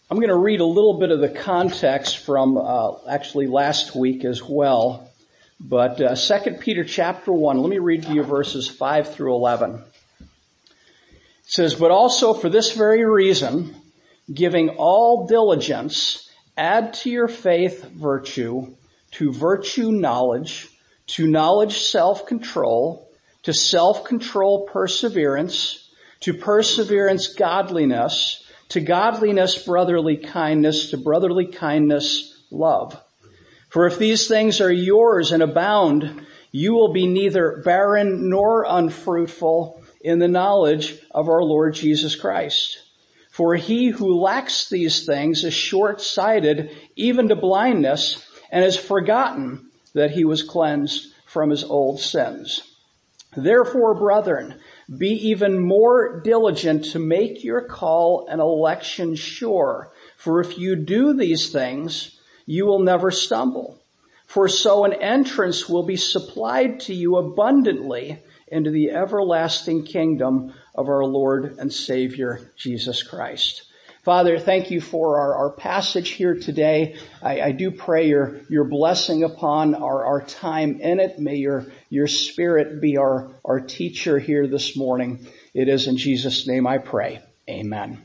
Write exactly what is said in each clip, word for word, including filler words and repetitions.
I'm going to read a little bit of the context from uh, actually last week as well. But uh, Second Peter chapter one, let me read to you verses five through eleven. It says, "But also for this very reason, giving all diligence, add to your faith virtue, to virtue knowledge, to knowledge self-control, to self-control perseverance, to perseverance godliness, to godliness brotherly kindness, to brotherly kindness love. For if these things are yours and abound, you will be neither barren nor unfruitful in the knowledge of our Lord Jesus Christ. For he who lacks these things is short-sighted even to blindness, and has forgotten that he was cleansed from his old sins. Therefore, brethren, be even more diligent to make your call and election sure. For if you do these things, you will never stumble. For so an entrance will be supplied to you abundantly into the everlasting kingdom of our Lord and Savior, Jesus Christ." Father, thank you for our, our passage here today. I, I do pray your, your blessing upon our, our time in it. May your, your Spirit be our, our teacher here this morning. It is in Jesus' name I pray. Amen.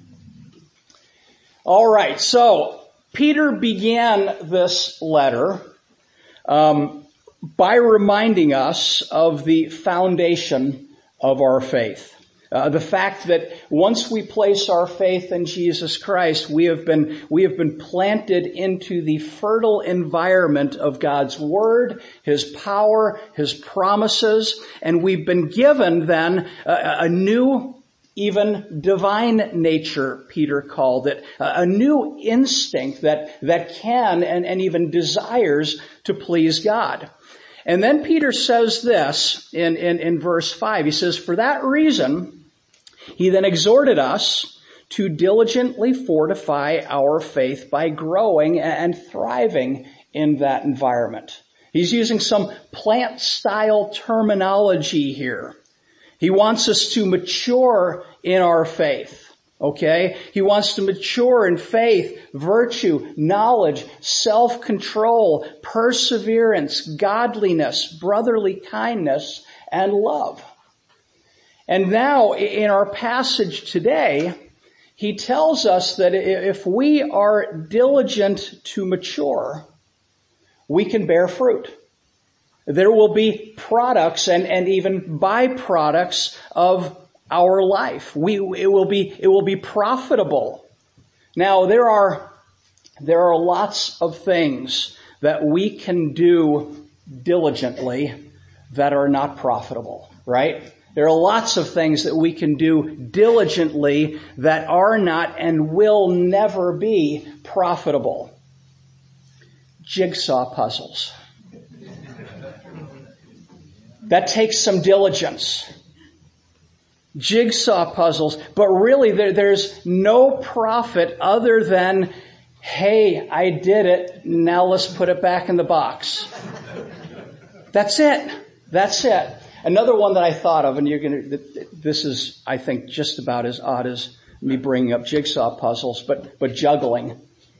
All right, so Peter began this letter um, by reminding us of the foundation of our faith. Uh, the fact that once we place our faith in Jesus Christ, we have been, we have been planted into the fertile environment of God's Word, His power, His promises, and we've been given then a, a new, even divine nature, Peter called it, a, a new instinct that, that can and, and even desires to please God. And then Peter says this in, in, in verse five. He says, "For that reason, he then exhorted us to diligently fortify our faith by growing and thriving in that environment." He's using some plant-style terminology here. He wants us to mature in our faith, okay? He wants to mature in faith, virtue, knowledge, self-control, perseverance, godliness, brotherly kindness, and love. And now, in our passage today, he tells us that if we are diligent to mature, we can bear fruit. There will be products and, and even byproducts of our life. We, it will be, it will be profitable. Now, there are, there are lots of things that we can do diligently that are not profitable, right? There are lots of things that we can do diligently that are not and will never be profitable. Jigsaw puzzles. That takes some diligence. Jigsaw puzzles. But really there, there's no profit other than, hey, I did it, now let's put it back in the box. That's it. That's it. Another one that I thought of, and you're going to, this is, I think, just about as odd as me bringing up jigsaw puzzles, but, but juggling.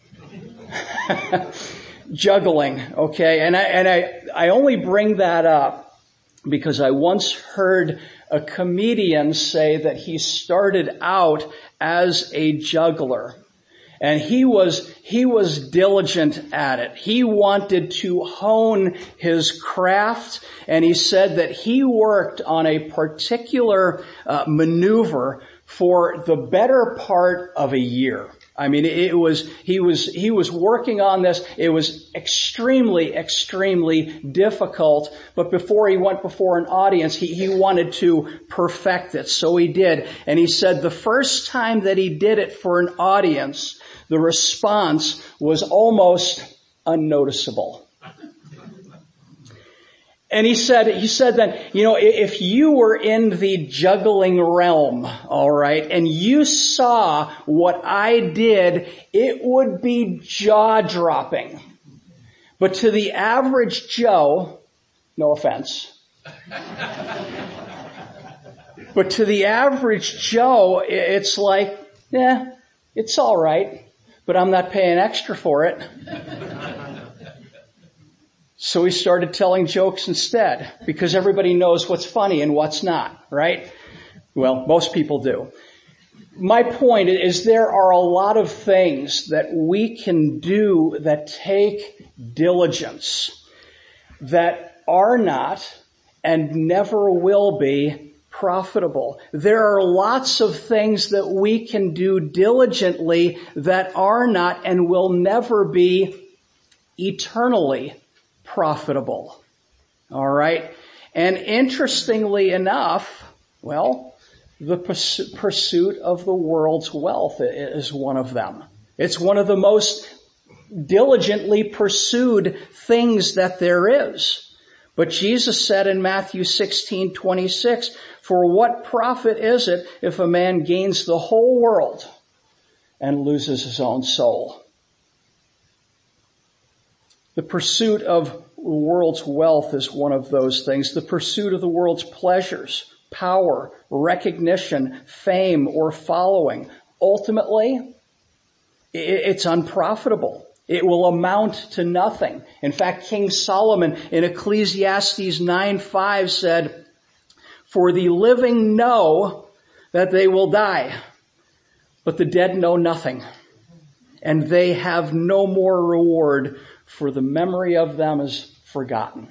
Juggling, okay? And I, and I, I only bring that up because I once heard a comedian say that he started out as a juggler. And he was, he was diligent at it. He wanted to hone his craft, and he said that he worked on a particular uh, maneuver for the better part of a year. I mean, it was, he was, he was working on this. It was extremely, extremely difficult. But before he went before an audience, he, he wanted to perfect it. So he did. And he said the first time that he did it for an audience, the response was almost unnoticeable. And he said, he said that, you know, if you were in the juggling realm, all right, and you saw what I did, it would be jaw-dropping. But to the average Joe, no offense, but to the average Joe, it's like, yeah, it's all right. but I'm not paying extra for it. So we started telling jokes instead, because everybody knows what's funny and what's not, right? Well, most people do. My point is there are a lot of things that we can do that take diligence, that are not and never will be profitable. There are lots of things that we can do diligently that are not and will never be eternally profitable. All right? And interestingly enough, well, the pursuit of the world's wealth is one of them. It's one of the most diligently pursued things that there is. But Jesus said in Matthew sixteen twenty-six, "For what profit is it if a man gains the whole world and loses his own soul?" The pursuit of the world's wealth is one of those things. The pursuit of the world's pleasures, power, recognition, fame, or following. Ultimately, it's unprofitable. It will amount to nothing. In fact, King Solomon in Ecclesiastes nine five said, "For the living know that they will die, but the dead know nothing, and they have no more reward, for the memory of them is forgotten."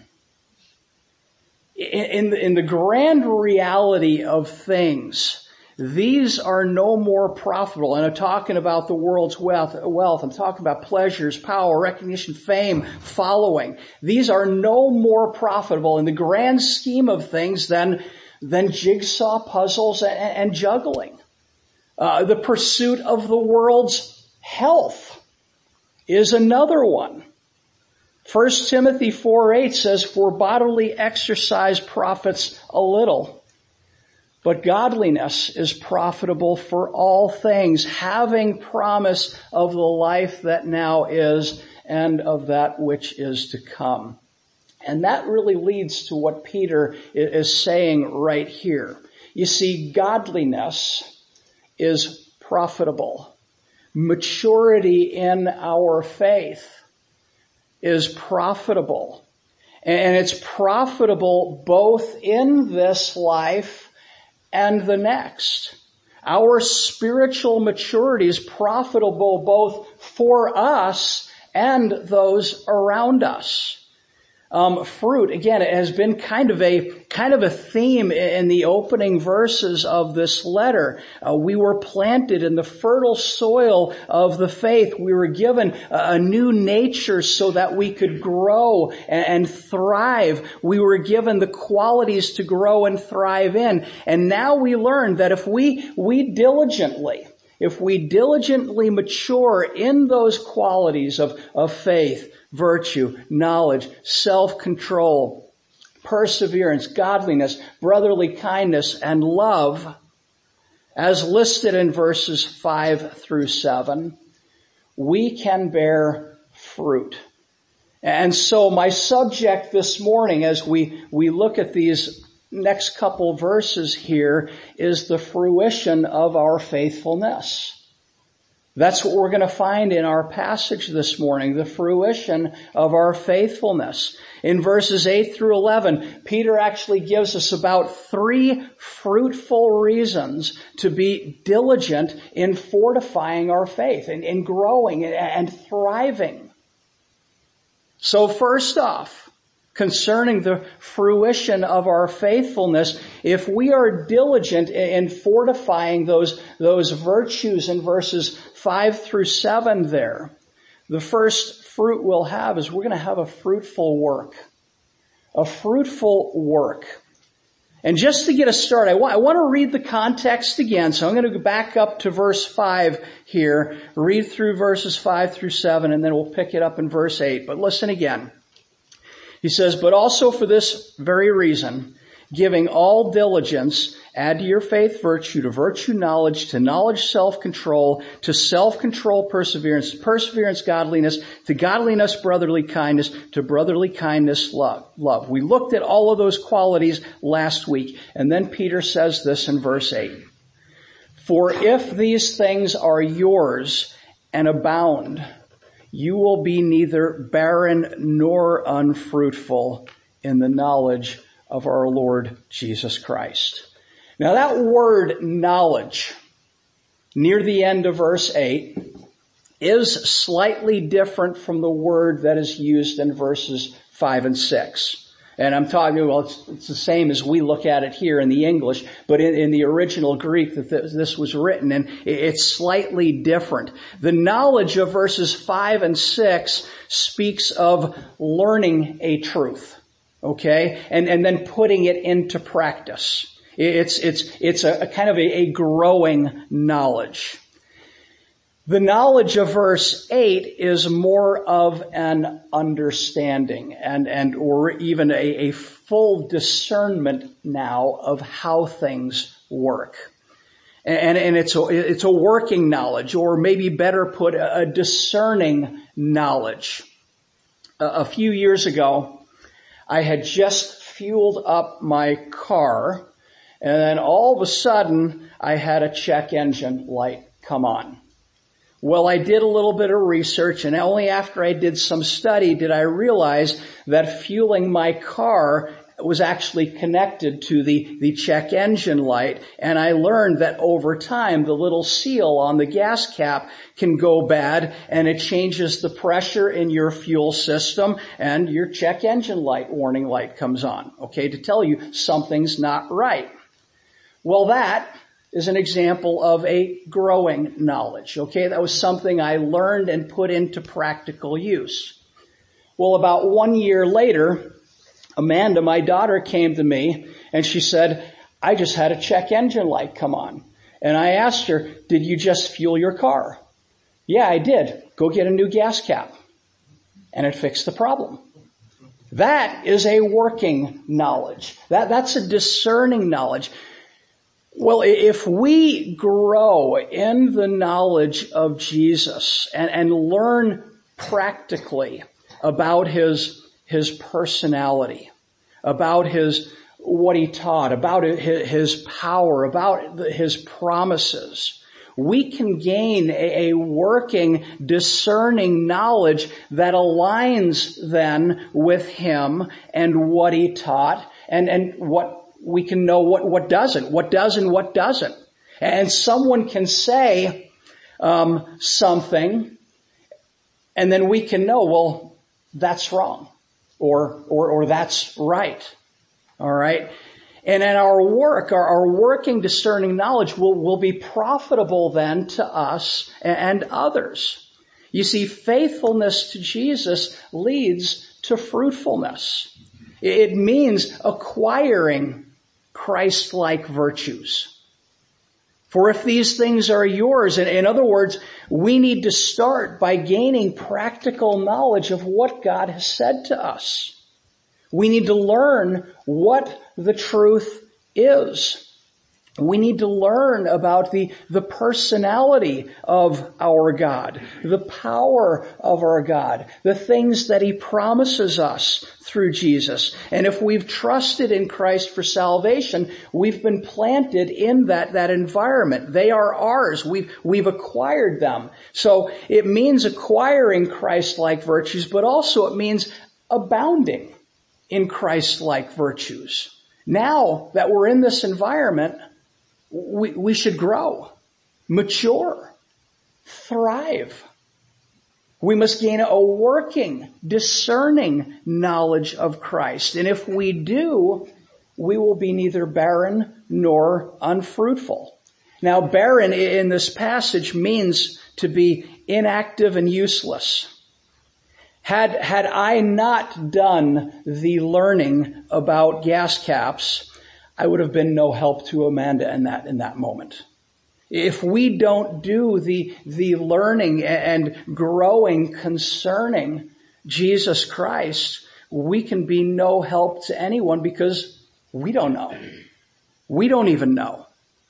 In, in, the, in the grand reality of things, these are no more profitable. And I'm talking about the world's wealth, wealth. I'm talking about pleasures, power, recognition, fame, following. These are no more profitable in the grand scheme of things than, than jigsaw puzzles and, and juggling. Uh, the pursuit of the world's health is another one. First Timothy four eight says, "For bodily exercise profits a little, but godliness is profitable for all things, having promise of the life that now is and of that which is to come." And that really leads to what Peter is saying right here. You see, godliness is profitable. Maturity in our faith is profitable. And it's profitable both in this life and the next. Our spiritual maturity is profitable both for us and those around us. Um, fruit, again, it has been kind of a kind of a theme in the opening verses of this letter. Uh, we were planted in the fertile soil of the faith. We were given a, a new nature so that we could grow and, and thrive. We were given the qualities to grow and thrive in. And now we learn that if we we diligently, if we diligently mature in those qualities of, of faith, virtue, knowledge, self-control, perseverance, godliness, brotherly kindness, and love, as listed in verses five through seven, we can bear fruit. And so my subject this morning, as we, we look at these next couple verses here, is the fruition of our faithfulness. That's what we're going to find in our passage this morning, the fruition of our faithfulness. In verses eight through eleven, Peter actually gives us about three fruitful reasons to be diligent in fortifying our faith and in growing and thriving. So first off, concerning the fruition of our faithfulness, if we are diligent in fortifying those, those virtues in verses five through seven there, the first fruit we'll have is we're going to have a fruitful work. A fruitful work. And just to get us started, I want, I want to read the context again, so I'm going to go back up to verse five here, read through verses five through seven, and then we'll pick it up in verse eight. But listen again. He says, "But also for this very reason, giving all diligence, add to your faith virtue, to virtue knowledge, to knowledge self-control, to self-control perseverance, to perseverance godliness, to godliness brotherly kindness, to brotherly kindness love. love." We looked at all of those qualities last week, and then Peter says this in verse eight. "For if these things are yours and abound, you will be neither barren nor unfruitful in the knowledge of our Lord Jesus Christ. Now that word knowledge, near the end of verse eight, is slightly different from the word that is used in verses five and six. And I'm talking, well, it's, it's the same as we look at it here in the English, but in, in the original Greek that th- this was written, and it's slightly different. The knowledge of verses five and six speaks of learning a truth, okay, and and then putting it into practice. It's it's it's a, a kind of a, a growing knowledge. The knowledge of verse eight is more of an understanding and, and or even a, a full discernment now of how things work. And, and it's a, it's a working knowledge, or maybe better put, a discerning knowledge. A, a few years ago, I had just fueled up my car, and then all of a sudden, I had a check engine light come on. Well, I did a little bit of research, and only after I did some study did I realize that fueling my car was actually connected to the, the check engine light, and I learned that over time the little seal on the gas cap can go bad, and it changes the pressure in your fuel system, and your check engine light warning light comes on, okay, to tell you something's not right. Well, that is an example of a growing knowledge. Okay, that was something I learned and put into practical use. Well, about one year later, Amanda, my daughter, came to me and she said, I just had a check engine light come on. And I asked her, did you just fuel your car? Yeah, I did. Go get a new gas cap. And it fixed the problem. That is a working knowledge. That, that's a discerning knowledge. Well, if we grow in the knowledge of Jesus and, and learn practically about his, his personality, about his, what he taught, about his, his power, about his promises, we can gain a, a working, discerning knowledge that aligns then with him and what he taught and, and what we can know what, what doesn't, what does and what doesn't. And someone can say um, something, and then we can know, well, that's wrong, or or or that's right. All right? And in our work, our, our working discerning knowledge will, will be profitable then to us and others. You see, faithfulness to Jesus leads to fruitfulness. It means acquiring Christ-like virtues. For if these things are yours, and in other words, we need to start by gaining practical knowledge of what God has said to us. We need to learn what the truth is. We need to learn about the, the personality of our God, the power of our God, the things that he promises us through Jesus. And if we've trusted in Christ for salvation, we've been planted in that, that environment. They are ours. We've, we've acquired them. So it means acquiring Christ-like virtues, but also it means abounding in Christ-like virtues. Now that we're in this environment, We, we should grow, mature, thrive. We must gain a working, discerning knowledge of Christ. And if we do, we will be neither barren nor unfruitful. Now, barren in this passage means to be inactive and useless. Had, had I not done the learning about gas caps, I would have been no help to Amanda in that, in that moment. If we don't do the, the learning and growing concerning Jesus Christ, we can be no help to anyone because we don't know. We don't even know.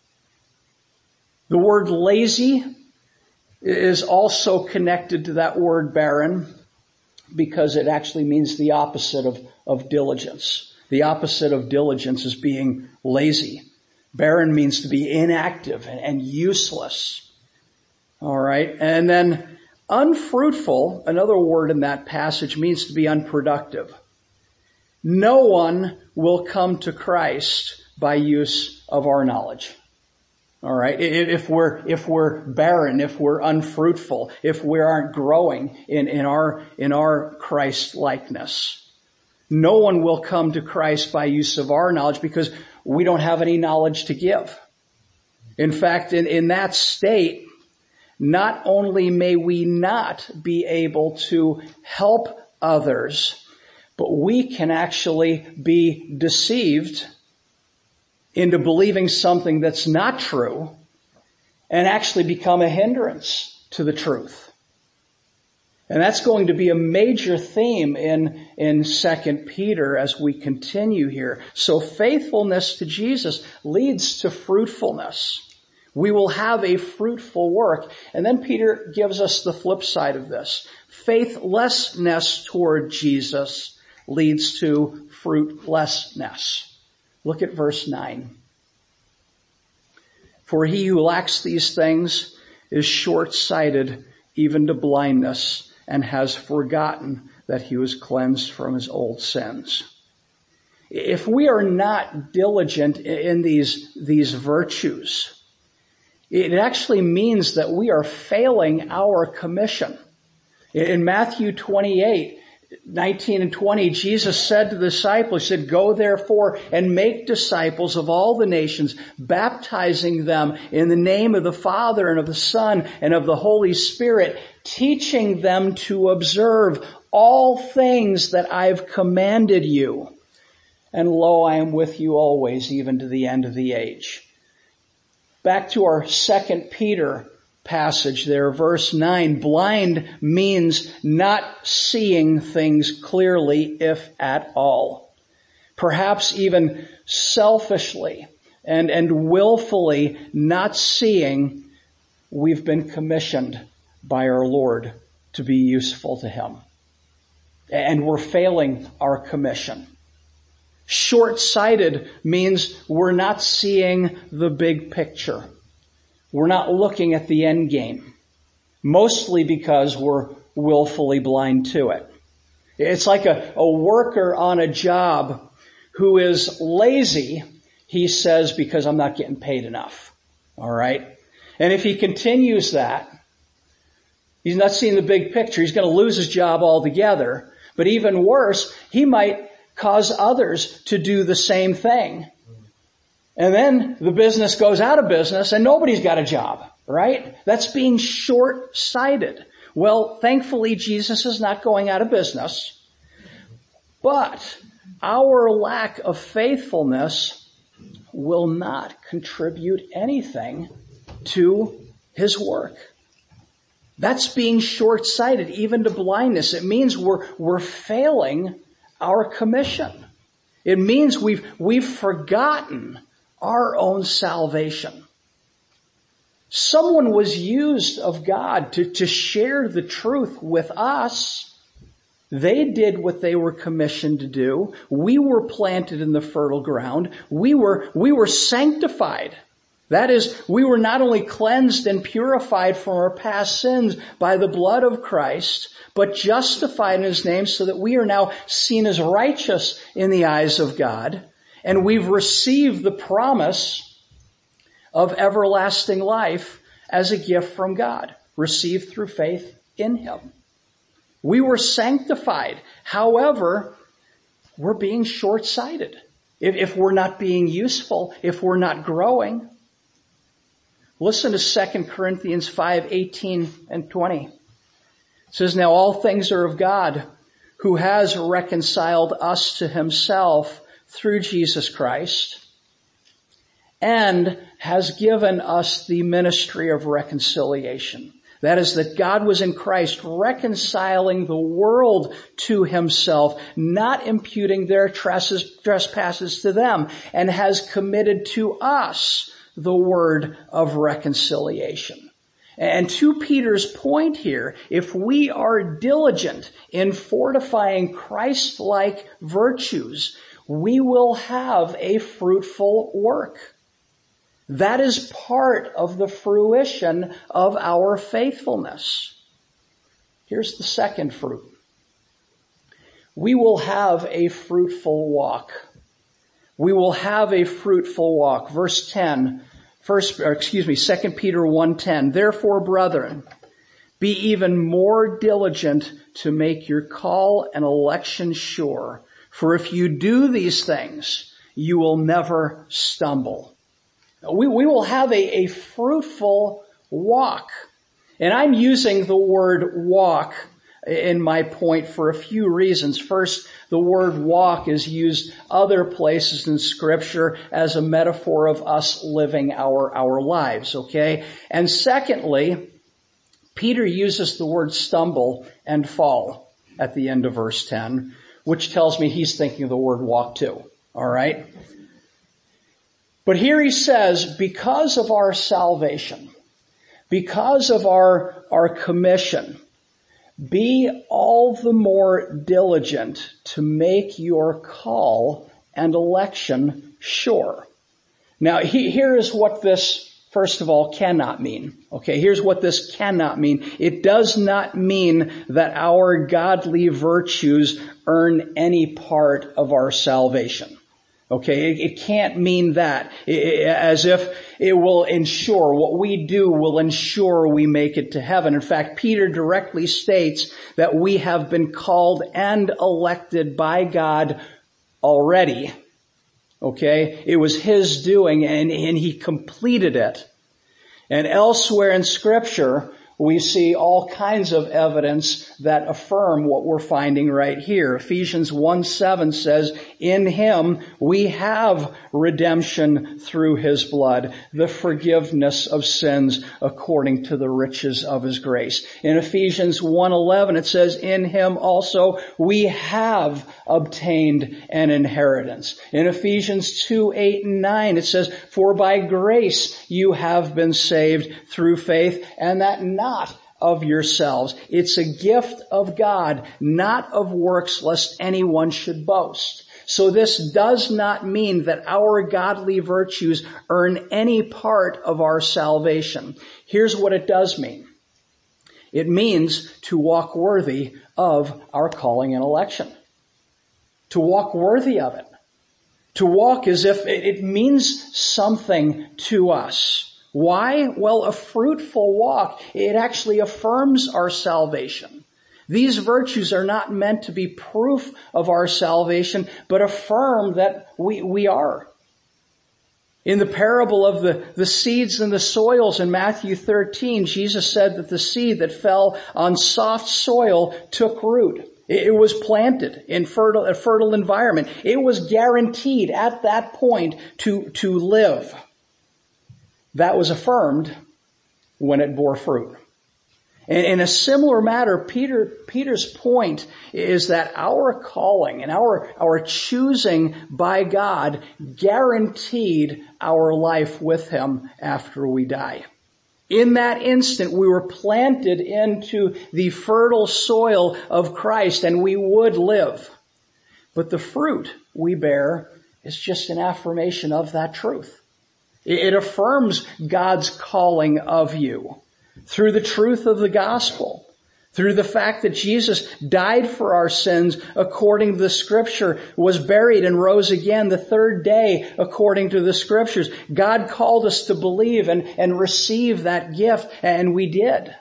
The word lazy is also connected to that word barren because it actually means the opposite of, of diligence. The opposite of diligence is being lazy. Barren means to be inactive and, and useless. All right. And then unfruitful, another word in that passage, means to be unproductive. No one will come to Christ by use of our knowledge. All right. If we're, if we're barren, if we're unfruitful, if we aren't growing in, in our, in our Christ likeness, no one will come to Christ by use of our knowledge because we don't have any knowledge to give. In fact, in, in that state, not only may we not be able to help others, but we can actually be deceived into believing something that's not true and actually become a hindrance to the truth. And that's going to be a major theme in, in Second Peter as we continue here. So faithfulness to Jesus leads to fruitfulness. We will have a fruitful work. And then Peter gives us the flip side of this. Faithlessness toward Jesus leads to fruitlessness. Look at verse nine. For he who lacks these things is short-sighted even to blindness, and has forgotten that he was cleansed from his old sins. If we are not diligent in these, these virtues, it actually means that we are failing our commission. In Matthew twenty-eight, nineteen and twenty, Jesus said to the disciples, he said, go therefore and make disciples of all the nations, baptizing them in the name of the Father and of the Son and of the Holy Spirit, teaching them to observe all things that I've commanded you. And lo, I am with you always, even to the end of the age. Back to our Second Peter passage there, verse nine. Blind means not seeing things clearly, if at all. Perhaps even selfishly and, and willfully not seeing we've been commissioned by our Lord to be useful to Him. And we're failing our commission. Short-sighted means we're not seeing the big picture. We're not looking at the end game, mostly because we're willfully blind to it. It's like a, a worker on a job who is lazy, he says, because I'm not getting paid enough. All right? And if he continues that, he's not seeing the big picture. He's going to lose his job altogether. But even worse, he might cause others to do the same thing. And then the business goes out of business and nobody's got a job, right? That's being short-sighted. Well, thankfully, Jesus is not going out of business. But our lack of faithfulness will not contribute anything to His work. That's being short-sighted, even to blindness. It means we're, we're failing our commission. It means we've, we've forgotten our own salvation. Someone was used of God to, to share the truth with us. They did what they were commissioned to do. We were planted in the fertile ground. We were, we were sanctified. That is, we were not only cleansed and purified from our past sins by the blood of Christ, but justified in His name so that we are now seen as righteous in the eyes of God. And we've received the promise of everlasting life as a gift from God, received through faith in Him. We were sanctified. However, we're being short-sighted. If, if we're not being useful, if we're not growing. Listen to Second Corinthians five, eighteen and twenty. It says, now all things are of God, who has reconciled us to Himself through Jesus Christ, and has given us the ministry of reconciliation. That is, that God was in Christ reconciling the world to Himself, not imputing their trespasses to them, and has committed to us the word of reconciliation. And to Peter's point here, if we are diligent in fortifying Christ-like virtues, we will have a fruitful work. That is part of the fruition of our faithfulness. Here's the second fruit. We will have a fruitful walk. We will have a fruitful walk. Verse ten, first, or excuse me, Second Peter one ten. Therefore, brethren, be even more diligent to make your call and election sure. For if you do these things, you will never stumble. We, we will have a, a fruitful walk. And I'm using the word walk in my point for a few reasons. First, the word walk is used other places in Scripture as a metaphor of us living our, our lives, okay? And secondly, Peter uses the word stumble and fall at the end of verse ten, which tells me he's thinking of the word walk too, all right? But here he says, because of our salvation, because of our, our commission, be all the more diligent to make your call and election sure. Now, he, here is what this, first of all, cannot mean. Okay, here's what this cannot mean. It does not mean that our godly virtues earn any part of our salvation. Okay, it, it can't mean that, it, it, as if it will ensure, what we do will ensure we make it to heaven. In fact, Peter directly states that we have been called and elected by God already. Okay, it was His doing and, and He completed it. And elsewhere in Scripture, we see all kinds of evidence that affirm what we're finding right here. Ephesians one seven says, in Him we have redemption through His blood, the forgiveness of sins according to the riches of His grace. In Ephesians one eleven it says, in Him also we have obtained an inheritance. In Ephesians two eight and nine it says, for by grace you have been saved through faith, and that not of yourselves. It's a gift of God, not of works, lest anyone should boast. So this does not mean that our godly virtues earn any part of our salvation. Here's what it does mean. It means to walk worthy of our calling and election. To walk worthy of it. To walk as if it means something to us. Why? Well, a fruitful walk, it actually affirms our salvation. These virtues are not meant to be proof of our salvation, but affirm that we, we are. In the parable of the, the seeds and the soils in Matthew thirteen, Jesus said that the seed that fell on soft soil took root. It was planted in fertile, a fertile environment. It was guaranteed at that point to, to live. That was affirmed when it bore fruit. And in a similar matter, Peter, Peter's point is that our calling and our, our choosing by God guaranteed our life with Him after we die. In that instant, we were planted into the fertile soil of Christ and we would live. But the fruit we bear is just an affirmation of that truth. It affirms God's calling of you through the truth of the gospel, through the fact that Jesus died for our sins according to the Scripture, was buried and rose again the third day according to the Scriptures. God called us to believe and, and receive that gift, and we did.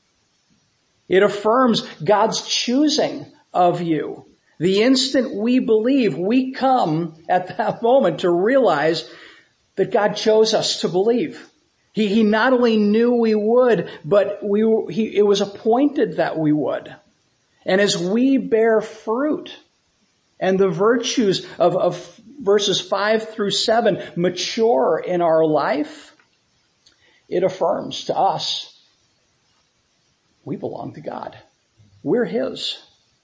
It affirms God's choosing of you. The instant we believe, we come at that moment to realize that God chose us to believe. He, he not only knew we would, but we, he, it was appointed that we would. And as we bear fruit and the virtues of, of verses five through seven mature in our life, it affirms to us we belong to God. We're His.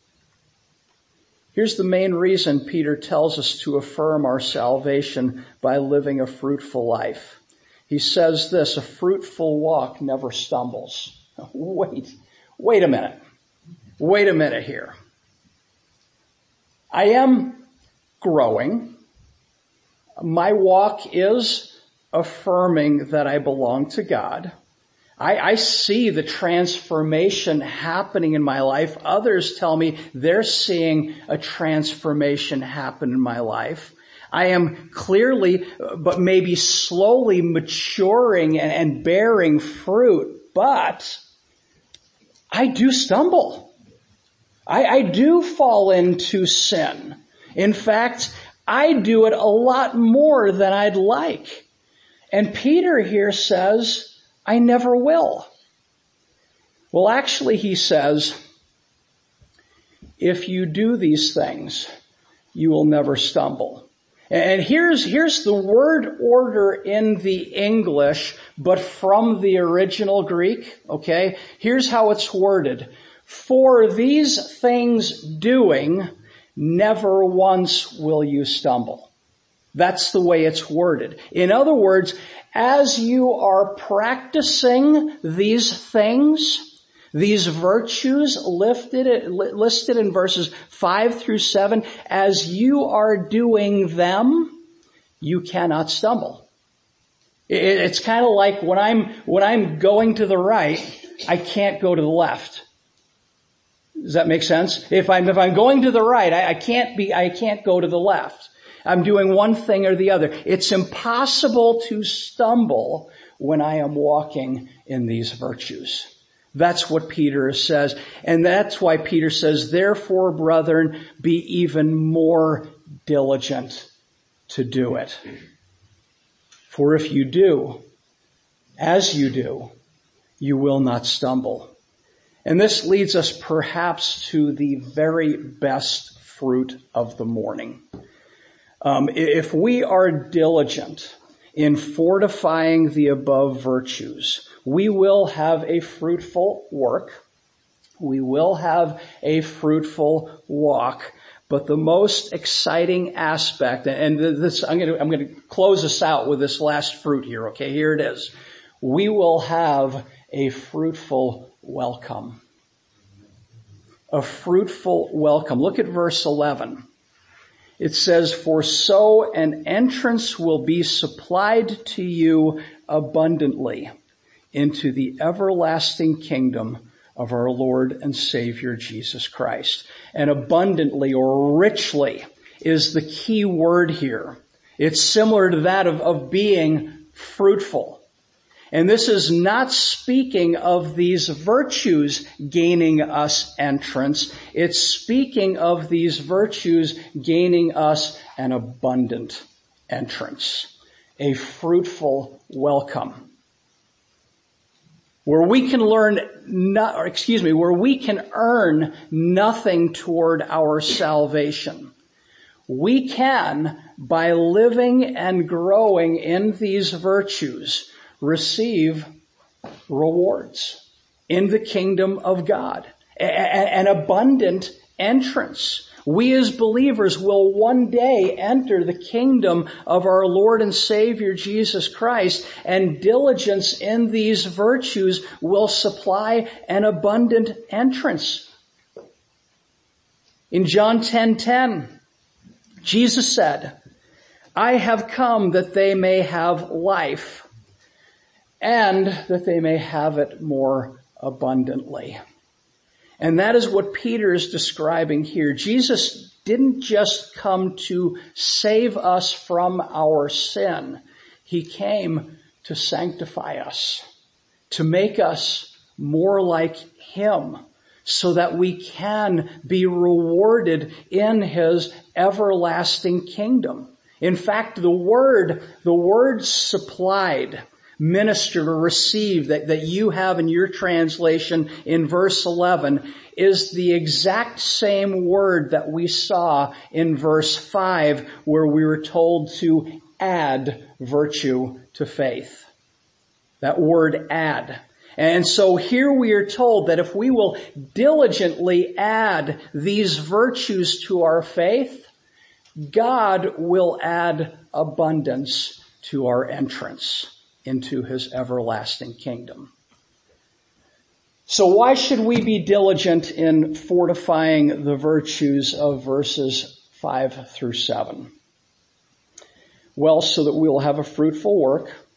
Here's the main reason Peter tells us to affirm our salvation by living a fruitful life. He says this, a fruitful walk never stumbles. Wait, wait a minute. Wait a minute here. I am growing. My walk is affirming that I belong to God. I, I see the transformation happening in my life. Others tell me they're seeing a transformation happen in my life. I am clearly, but maybe slowly maturing and, and bearing fruit, but I do stumble. I, I do fall into sin. In fact, I do it a lot more than I'd like. And Peter here says, I never will. Well, actually, he says, if you do these things, you will never stumble. And here's, here's the word order in the English, but from the original Greek, okay? Here's how it's worded. For these things doing, never once will you stumble. That's the way it's worded. In other words, as you are practicing these things, these virtues lifted, listed in verses five through seven, as you are doing them, you cannot stumble. It's kind of like when I'm, when I'm going to the right, I can't go to the left. Does that make sense? If I'm, if I'm going to the right, I, I can't be, I can't go to the left. I'm doing one thing or the other. It's impossible to stumble when I am walking in these virtues. That's what Peter says. And that's why Peter says, therefore, brethren, be even more diligent to do it. For if you do, as you do, you will not stumble. And this leads us perhaps to the very best fruit of the morning. Um, if we are diligent in fortifying the above virtues, we will have a fruitful work. We will have a fruitful walk. But the most exciting aspect, and this, I'm going to, I'm going to close us out with this last fruit here. Okay, here it is. We will have a fruitful welcome. A fruitful welcome. Look at verse eleven. It says, for so an entrance will be supplied to you abundantly into the everlasting kingdom of our Lord and Savior Jesus Christ. And abundantly or richly is the key word here. It's similar to that of, of being fruitful. And this is not speaking of these virtues gaining us entrance. It's speaking of these virtues gaining us an abundant entrance, a fruitful welcome, where we can learn, not, or excuse me, where we can earn nothing toward our salvation. We can, by living and growing in these virtues, receive rewards in the kingdom of God, an abundant entrance. We as believers will one day enter the kingdom of our Lord and Savior Jesus Christ, and diligence in these virtues will supply an abundant entrance. In John ten ten, Jesus said, I have come that they may have life, and that they may have it more abundantly. And that is what Peter is describing here. Jesus didn't just come to save us from our sin. He came to sanctify us, to make us more like Him, so that we can be rewarded in His everlasting kingdom. In fact, the word, the word supplied, ministered or received that, that you have in your translation in verse eleven is the exact same word that we saw in verse five, where we were told to add virtue to faith. That word add. And so here we are told that if we will diligently add these virtues to our faith, God will add abundance to our entrance into His everlasting kingdom. So why should we be diligent in fortifying the virtues of verses five through seven? Well, so that we will have a fruitful work,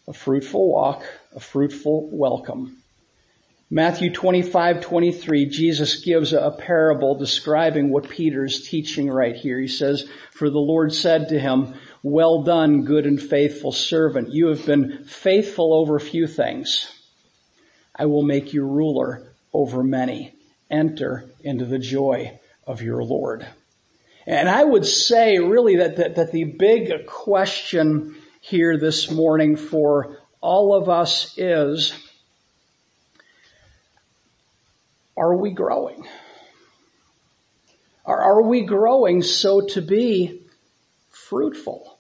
a fruitful walk, a fruitful welcome. Matthew twenty-five twenty-three, Jesus gives a parable describing what Peter's teaching right here. He says, "For the Lord said to him, 'Well done, good and faithful servant. You have been faithful over few things. I will make you ruler over many. Enter into the joy of your Lord.'" And I would say really that, that, that the big question here this morning for all of us is, are we growing? Are, are we growing so to be fruitful?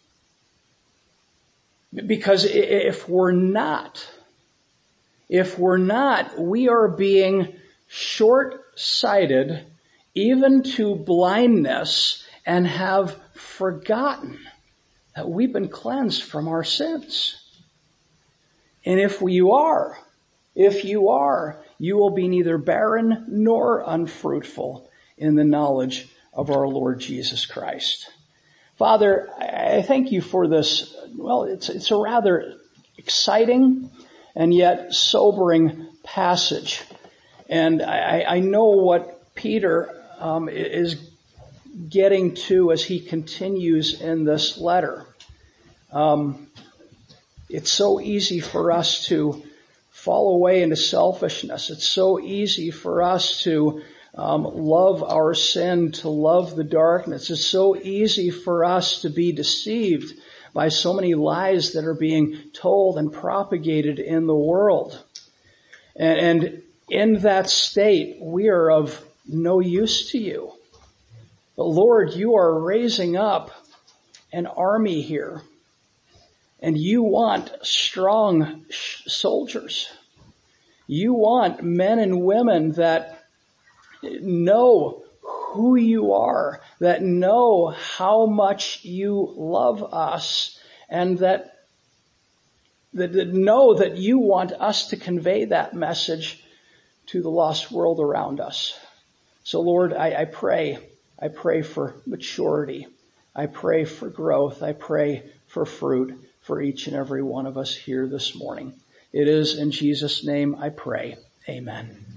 Because if we're not, if we're not, we are being short-sighted even to blindness and have forgotten that we've been cleansed from our sins. And if you are, if you are, you will be neither barren nor unfruitful in the knowledge of our Lord Jesus Christ. Father, I thank you for this. Well, it's, it's a rather exciting and yet sobering passage. And I, I know what Peter um, is getting to as he continues in this letter. Um, it's so easy for us to fall away into selfishness. It's so easy for us to um, love our sin, to love the darkness. It's so easy for us to be deceived by so many lies that are being told and propagated in the world. And, and in that state, we are of no use to you. But Lord, you are raising up an army here. And you want strong soldiers. You want men and women that know who you are, that know how much you love us, and that, that, that know that you want us to convey that message to the lost world around us. So Lord, I, I pray, I pray for maturity. I pray for growth. I pray for fruit for each and every one of us here this morning. It is in Jesus' name I pray. Amen.